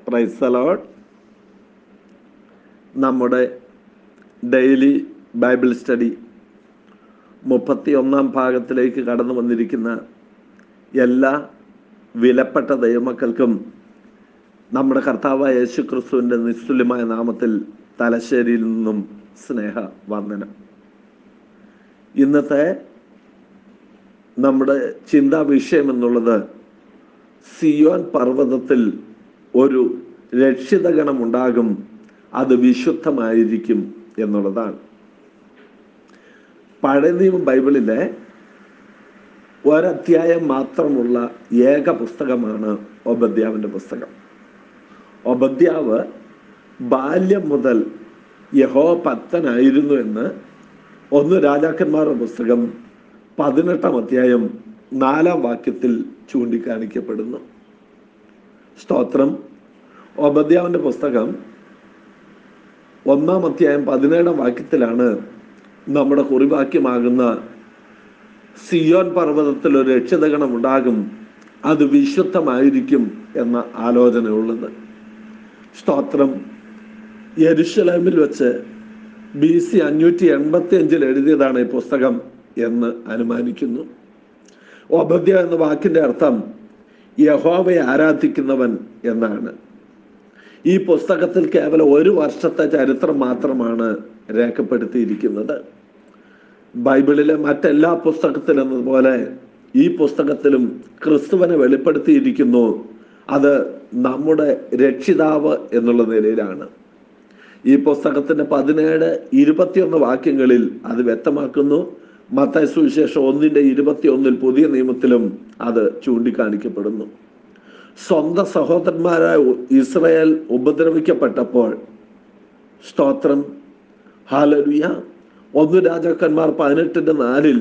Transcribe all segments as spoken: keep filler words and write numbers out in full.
Price the lord. നമ്മുടെ daily bible study മുപ്പത്തി ഒന്നാം ഭാഗത്തിലേക്ക് കടന്നു വന്നിരിക്കുന്ന എല്ലാ വിലപ്പെട്ട ദൈവമക്കൾക്കും നമ്മുടെ കർത്താവായ യേശു ക്രിസ്തുവിൻ്റെ നിസ്തുല്യമായ നാമത്തിൽ തലശ്ശേരിയിൽ നിന്നും സ്നേഹ വന്ദനം. ഇന്നത്തെ നമ്മുടെ ചിന്താ വിഷയം എന്നുള്ളത് സിയോൻ പർവ്വതത്തിൽ ഒരു രക്ഷിതഗണമുണ്ടാകും, അത് വിശുദ്ധമായിരിക്കും എന്നുള്ളതാണ്. പഴയ നിയമ ബൈബിളിലെ ഒരധ്യായം മാത്രമുള്ള ഏക പുസ്തകമാണ് ഓബദ്യാവിൻ്റെ പുസ്തകം. ഓബദ്യാവ് ബാല്യം മുതൽ യഹോവ ഭക്തനായിരുന്നു എന്ന് ഒന്ന് രാജാക്കന്മാരുടെ പുസ്തകം പതിനെട്ടാം അധ്യായം നാലാം വാക്യത്തിൽ ചൂണ്ടിക്കാണിക്കപ്പെടുന്നു. സ്തോത്രം. ഓബദ്യാവിൻ്റെ പുസ്തകം ഒന്നാം അധ്യായം പതിനേഴാം വാക്യത്തിലാണ് നമ്മുടെ കുറിവാക്യമാകുന്ന സിയോൻ പർവ്വതത്തിൽ ഒരു രക്ഷിതഗണം ഉണ്ടാകും, അത് വിശുദ്ധമായിരിക്കും എന്ന ആലോചനയുള്ളത്. സ്തോത്രം. യെരുശലേമിൽ വെച്ച് ബി സി അഞ്ഞൂറ്റി എൺപത്തി അഞ്ചിൽ എഴുതിയതാണ് ഈ പുസ്തകം എന്ന് അനുമാനിക്കുന്നു. ഓബദ്യ എന്ന വാക്കിൻ്റെ അർത്ഥം യഹോവയെ ആരാധിക്കുന്നവൻ എന്നാണ്. ഈ പുസ്തകത്തിൽ കേവലം ഒരു വർഷത്തെ ചരിത്രം മാത്രമാണ് രേഖപ്പെടുത്തിയിരിക്കുന്നത്. ബൈബിളിലെ മറ്റെല്ലാ പുസ്തകത്തിലെന്നതുപോലെ ഈ പുസ്തകത്തിലും ക്രിസ്തുവിനെ വെളിപ്പെടുത്തിയിരിക്കുന്നു. അത് നമ്മുടെ രക്ഷിതാവ് എന്നുള്ള നിലയിലാണ്. ഈ പുസ്തകത്തിന്റെ പതിനേഴ് ഇരുപത്തിയൊന്ന് വാക്യങ്ങളിൽ അത് വ്യക്തമാക്കുന്നു. മത്തായി സുവിശേഷം ഒന്നിന്റെ ഇരുപത്തി ഒന്നിൽ പുതിയ നിയമത്തിലും അത് ചൂണ്ടിക്കാണിക്കപ്പെടുന്നു. സ്വന്തം സഹോദരന്മാരായ ഇസ്രായേൽ ഉപദ്രവിക്കപ്പെട്ടപ്പോൾ, സ്തോത്രം, ഹല്ലേലൂയ, ഒന്ന് രാജാക്കന്മാർ പതിനെട്ടിന്റെ നാലിൽ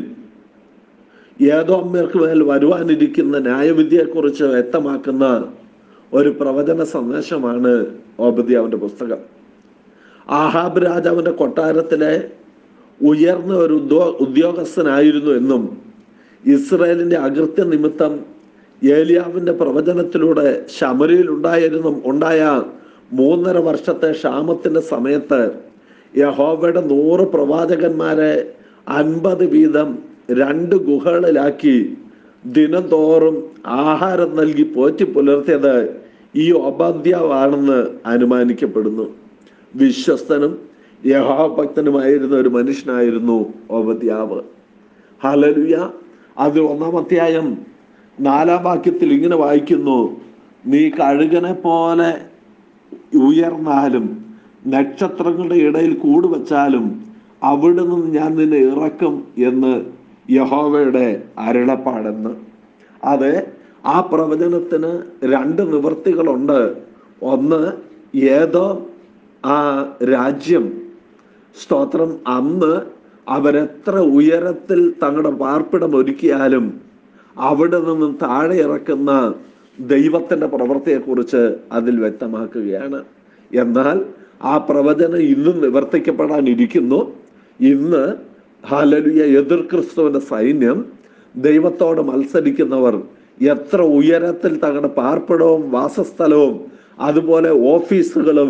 ഏദോമ്യർക്ക് മേൽ വരുവാനിരിക്കുന്ന ന്യായവിധിയെക്കുറിച്ച് വ്യക്തമാക്കുന്ന ഒരു പ്രവചന സന്ദേശമാണ് ഓബദ്യാവിന്റെ പുസ്തകം. ആഹാബ് രാജാവിന്റെ കൊട്ടാരത്തിലെ ഉയർന്ന ഒരു ഉദ്യോ ഉദ്യോഗസ്ഥനായിരുന്നു എന്നും ഇസ്രായേലിന്റെ അകൃത്യ നിമിത്തം ഏലിയാവിന്റെ പ്രവചനത്തിലൂടെ ശമരിയിൽ ഉണ്ടായിരുന്നു ഉണ്ടായ മൂന്നര വർഷത്തെ ക്ഷാമത്തിന്റെ സമയത്ത് യഹോവയുടെ നൂറ് പ്രവാചകന്മാരെ അൻപത് വീതം രണ്ട് ഗുഹകളിലാക്കി ദിനംതോറും ആഹാരം നൽകി പോറ്റി പുലർത്തിയത് ഈ ഓബദ്യാവാണെന്ന് അനുമാനിക്കപ്പെടുന്നു. വിശ്വസ്തനും യഹോവഭക്തനുമായിരുന്ന ഒരു മനുഷ്യനായിരുന്നു ഓബദ്യാവ്. ഹല്ലേലൂയ. അത് ഒന്നാം അധ്യായം നാലാം വാക്യത്തിൽ ഇങ്ങനെ വായിക്കുന്നു: നീ കഴുകനെ പോലെ ഉയർന്നാലും നക്ഷത്രങ്ങളുടെ ഇടയിൽ കൂടുവച്ചാലും അവിടെ നിന്ന് ഞാൻ നിന്നെ ഇറക്കും എന്ന് യഹോവയുടെ അരുളപ്പാടെന്ന്. അത് ആ പ്രവചനത്തിന് രണ്ട് നിവൃത്തികളുണ്ട്. ഒന്ന്, ഏതോ ആ രാജ്യം, സ്തോത്രം, അന്ന് അവരെത്ര ഉയരത്തിൽ തങ്ങളുടെ പാർപ്പിടം ഒരുക്കിയാലും അവിടെ നിന്നും താഴെ ഇറക്കുന്ന ദൈവത്തിന്റെ പ്രവൃത്തിയെക്കുറിച്ച് അതിൽ വ്യക്തമാക്കുകയാണ്. എന്നാൽ ആ പ്രവചനം ഇന്നും നിവർത്തിക്കപ്പെടാനിരിക്കുന്നു. ഇന്ന് ഹല്ലേലൂയ, എതിർ ക്രിസ്തുവിന്റെ സൈന്യം, ദൈവത്തോട് മത്സരിക്കുന്നവർ എത്ര ഉയരത്തിൽ തങ്ങളുടെ പാർപ്പിടവും വാസസ്ഥലവും അതുപോലെ ഓഫീസുകളും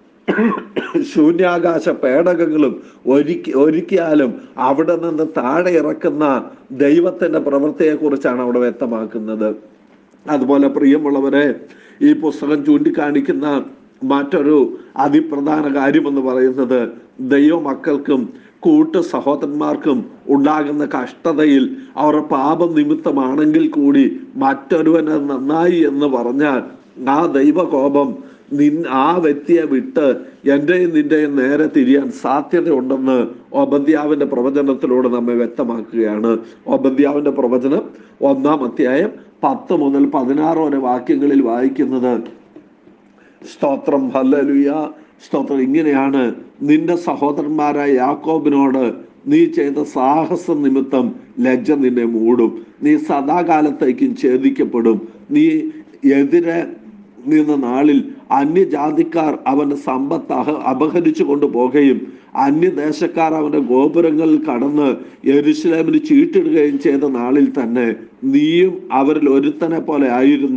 ശൂന്യാകാശ പേടകങ്ങളും ഒരുക്കി ഒരുക്കിയാലും അവിടെ നിന്ന് താഴെ ഇറക്കുന്ന ദൈവത്തിന്റെ പ്രവൃത്തിയെക്കുറിച്ചാണ് അവിടെ വ്യക്തമാക്കുന്നത്. അതുപോലെ പ്രിയമുള്ളവരെ, ഈ പുസ്തകം ചൂണ്ടിക്കാണിക്കുന്ന മറ്റൊരു അതിപ്രധാന കാര്യമെന്ന് പറയുന്നത് ദൈവമക്കൾക്കും കൂട്ടു സഹോദരന്മാർക്കും ഉണ്ടാകുന്ന കഷ്ടതയിൽ അവരുടെ പാപം നിമിത്തമാണെങ്കിൽ കൂടി മറ്റൊരുവന് നന്നായി എന്ന് പറഞ്ഞാൽ ആ ദൈവകോപം നിൻ ആ വ്യക്തിയെ വിട്ട് എൻ്റെയും നിന്റെയും നേരെ തിരിയാൻ സാധ്യതയുണ്ടെന്ന് ഓബദ്യാവിന്റെ പ്രവചനത്തിലൂടെ നമ്മെ വ്യക്തമാക്കുകയാണ്. ഓബദ്യാവിന്റെ പ്രവചനം ഒന്നാം അധ്യായം പത്ത് മുതൽ പതിനാറ് വരെ വാക്യങ്ങളിൽ വായിക്കുന്നത്, സ്തോത്രം, ഹല്ലേലൂയ, സ്തോത്രം, ഇങ്ങനെയാണ്: നിന്റെ സഹോദരന്മാരായ യാക്കോബിനോട് നീ ചെയ്ത സാഹസ നിമിത്തം ലജ്ജ നിന്നെ മൂടും. നീ സദാകാലത്തേക്കും ഛേദിക്കപ്പെടും. നീ എതിരെ നിന്ന നാളിൽ അന്യജാതിക്കാർ അവന്റെ സമ്പത്ത് അഹ അപഹരിച്ചു കൊണ്ടുപോകുകയും അന്യദേശക്കാർ അവന്റെ ഗോപുരങ്ങളിൽ കടന്ന് യെരൂശലേമിന് ചീട്ടിടുകയും ചെയ്ത നാളിൽ തന്നെ നീയും അവരിൽ ഒരുത്തനെ പോലെ ആയിരുന്നു.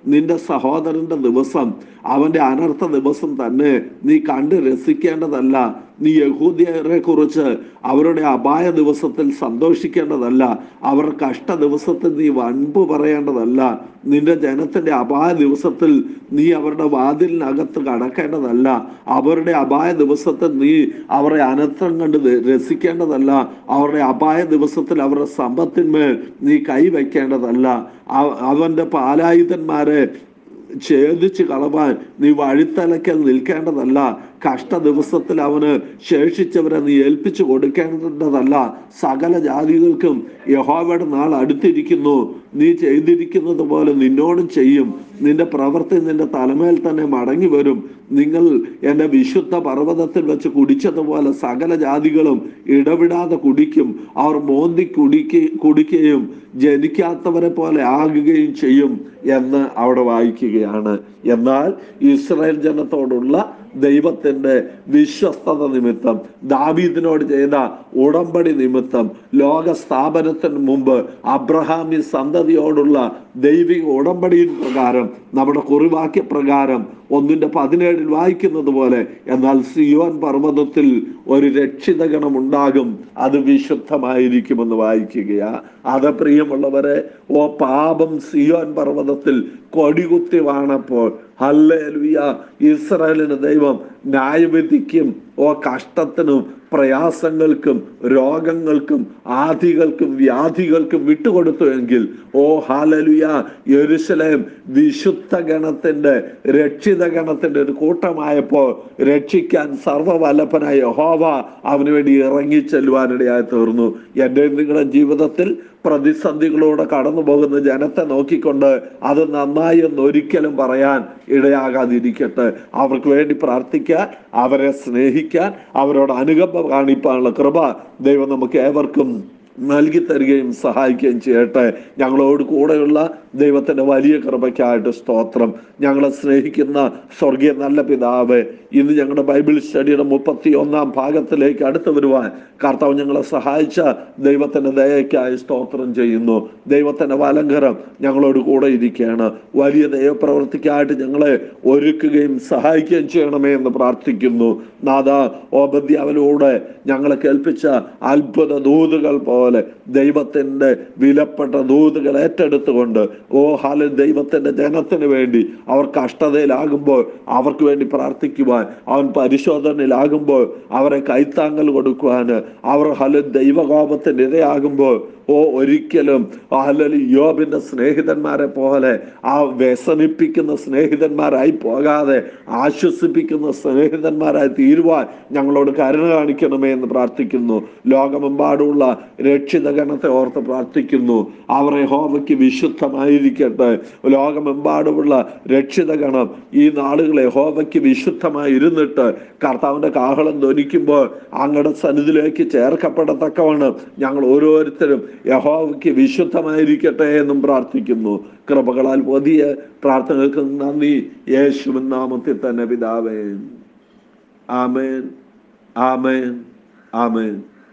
നിന്റെ സഹോദരന്റെ ദിവസം അവന്റെ അനർത്ഥ ദിവസം തന്നെ നീ കണ്ട് രസിക്കേണ്ടതല്ല. നീ യഹൂദ്യരെ കുറിച്ച് അവരുടെ അപായ ദിവസത്തിൽ സന്തോഷിക്കേണ്ടതല്ല. അവർ കഷ്ട ദിവസത്തിൽ നീ വൻപ് പറയേണ്ടതല്ല. നിന്റെ ജനത്തിന്റെ അപായ ദിവസത്തിൽ നീ അവരുടെ വാതിലിനകത്ത് കടക്കേണ്ടതല്ല. അവരുടെ അപായ ദിവസത്തിൽ നീ അവരുടെ അനർത്ഥം കണ്ട് രസിക്കേണ്ടതല്ല. അവരുടെ അപായ ദിവസത്തിൽ അവരുടെ സമ്പത്തിന്മേൽ നീ കൈവയ്ക്കേണ്ടതല്ല. അവന്റെ പാലായുധന്മാരെ ഛേദിച്ച് കളവാൻ നീ വഴിത്തലയ്ക്കൽ നിൽക്കേണ്ടതല്ല. കഷ്ട ദിവസത്തിൽ അവന് ശേഷിച്ചവരെ നീ ഏൽപ്പിച്ചു കൊടുക്കേണ്ടതല്ല. സകല ജാതികൾക്കും യഹോവയുടെ നാൾ അടുത്തിരിക്കുന്നു. നീ ചെയ്തിരിക്കുന്നത് പോലെ നിന്നോടും ചെയ്യും. നിന്റെ പ്രവൃത്തി നിന്റെ തലമേൽ തന്നെ മടങ്ങി വരും. നിങ്ങൾ എൻ്റെ വിശുദ്ധ പർവ്വതത്തിൽ വെച്ച് കുടിച്ചതുപോലെ സകല ജാതികളും ഇടവിടാതെ കുടിക്കും. അവർ മോന്തി കുടിക്ക കുടിക്കുകയും ജനിക്കാത്തവരെ പോലെ ആകുകയും ചെയ്യും എന്ന് അവിടെ വായിക്കുകയാണ്. എന്നാൽ ഇസ്രായേൽ ജനത്തോടുള്ള ദൈവത്തിന്റെ വിശ്വസ്തത നിമിത്തം, ദാവീദിനോട് ചെയ്ത ഉടമ്പടി നിമിത്തം, ലോക സ്ഥാപനത്തിന് മുമ്പ് അബ്രഹാമി സന്തതിയോടുള്ള ദൈവിക ഉടമ്പടിயின் പ്രകാരം, നമ്മുടെ കുറിവാക്യ പ്രകാരം ഒന്നിന്റെ പതിനേഴിൽ വായിക്കുന്നത് പോലെ, എന്നാൽ സിയോൻ പർവ്വതത്തിൽ ഒരു രക്ഷിതഗണം ഉണ്ടാകും, അത് വിശുദ്ധമായിരിക്കുമെന്ന് വായിക്കുകയാ. അത് പ്രിയമുള്ളവരെ, ഓ പാപം സിയോൻ പർവ്വതത്തിൽ കൊടികുത്തി വാണപ്പോൾ ഹല്ലേലൂയ, ഇസ്രായേലിന് ദൈവം ന്യായവിധിക്കും ഓ കഷ്ടത്തിനും പ്രയാസങ്ങൾക്കും രോഗങ്ങൾക്കും ആധികൾക്കും വ്യാധികൾക്കും വിട്ടുകൊടുത്തു എങ്കിൽ, ഓ ഹല്ലേലൂയ, യെരൂശലേം വിശുദ്ധ ഗണത്തിന്റെ രക്ഷിത ഗണത്തിന്റെ ഒരു കൂട്ടമായപ്പോൾ രക്ഷിക്കാൻ സർവ്വവല്ലഭനായ യഹോവ അവന് വേണ്ടി ഇറങ്ങി ചെല്ലുവാനിടയായി തീർന്നു. എൻ്റെ നിങ്ങളുടെ ജീവിതത്തിൽ പ്രതിസന്ധികളോടെ കടന്നു പോകുന്ന ജനത്തെ നോക്കിക്കൊണ്ട് അത് നന്നായി എന്ന് ഒരിക്കലും പറയാൻ ഇടയാകാതിരിക്കട്ടെ. അവർക്ക് വേണ്ടി പ്രാർത്ഥിക്കാൻ, അവരെ സ്നേഹിക്കാൻ, അവരോട് അനുകമ്പ കാണിപ്പാനുള്ള കൃപ ദൈവം നമുക്ക് ഏവർക്കും നൽകി തരികയും സഹായിക്കുകയും ചെയ്യട്ടെ. ഞങ്ങളോട് കൂടെയുള്ള ദൈവത്തിന്റെ വലിയ കൃപയ്ക്കായിട്ട് സ്തോത്രം. ഞങ്ങളെ സ്നേഹിക്കുന്ന സ്വർഗീയ നല്ല പിതാവേ, ഇന്ന് ഞങ്ങളുടെ ബൈബിൾ സ്റ്റഡിയുടെ മുപ്പത്തി ഒന്നാം ഭാഗത്തിലേക്ക് അടുത്തു വരുവാൻ കർത്താവ് ഞങ്ങളെ സഹായിച്ച ദൈവത്തിന്റെ ദയയ്ക്കായി സ്തോത്രം ചെയ്യുന്നു. ദൈവത്തിന്റെ വലങ്കരം ഞങ്ങളോട് കൂടെ ഇരിക്കുകയാണ്. വലിയ ദൈവപ്രവൃത്തിക്കായിട്ട് ഞങ്ങളെ ഒരുക്കുകയും സഹായിക്കുകയും ചെയ്യണമേ എന്ന് പ്രാർത്ഥിക്കുന്നു. നാഥ, ഓബദ്യാവിലൂടെ ഞങ്ങളെ കേൾപ്പിച്ച അത്ഭുത ദൂതുകൾ പോലെ ദൈവത്തിന്റെ വിലപ്പെട്ട ദൂതുകൾ ഏറ്റെടുത്തുകൊണ്ട്, ഓ ഹാല, ദൈവത്തിന്റെ ജനത്തിന് വേണ്ടി അവർ കഷ്ടതയിലാകുമ്പോൾ അവർക്ക് വേണ്ടി പ്രാർത്ഥിക്കുവാൻ, അവൻ പരിശോധനയിലാകുമ്പോൾ അവരെ കൈത്താങ്ങൽ കൊടുക്കുവാന്, അവർ ഹല ദൈവകോപത്തിന് ഇരയാകുമ്പോൾ ഓ ഒരിക്കലും ഹലലി യോബിന്റെ സ്നേഹിതന്മാരെ പോലെ ആ വ്യസനിപ്പിക്കുന്ന സ്നേഹിതന്മാരായി പോകാതെ ആശ്വസിപ്പിക്കുന്ന സ്നേഹിതന്മാരായി തീരുവാൻ ഞങ്ങളോട് കരുണ കാണിക്കണമേ എന്ന് പ്രാർത്ഥിക്കുന്നു. ലോകമെമ്പാടുള്ള രക്ഷിതഗണത്തെ ഓർത്ത് പ്രാർത്ഥിക്കുന്നു. അവർ യഹോവയ്ക്ക് വിശുദ്ധമായിരിക്കട്ടെ. ലോകമെമ്പാടുമുള്ള രക്ഷിതഗണം ഈ നാളുകൾ യഹോവയ്ക്ക് വിശുദ്ധമായി ഇരുന്നിട്ട് കർത്താവിന്റെ കാഹളം ധ്വനിക്കുമ്പോൾ അങ്ങയുടെ സന്നിധിയിലേക്ക് ചേർക്കപ്പെടത്തക്കവണ്ണം ഞങ്ങൾ ഓരോരുത്തരും യഹോവയ്ക്ക് വിശുദ്ധമായിരിക്കട്ടെ എന്നും പ്രാർത്ഥിക്കുന്നു. കൃപകളാൽ വലിയ പ്രാർത്ഥനകൾക്ക് നന്ദി. യേശുവിൻ നാമത്തിൽ തന്നെ പിതാവേ. ആമേൻ, ആമേൻ, ആമേൻ.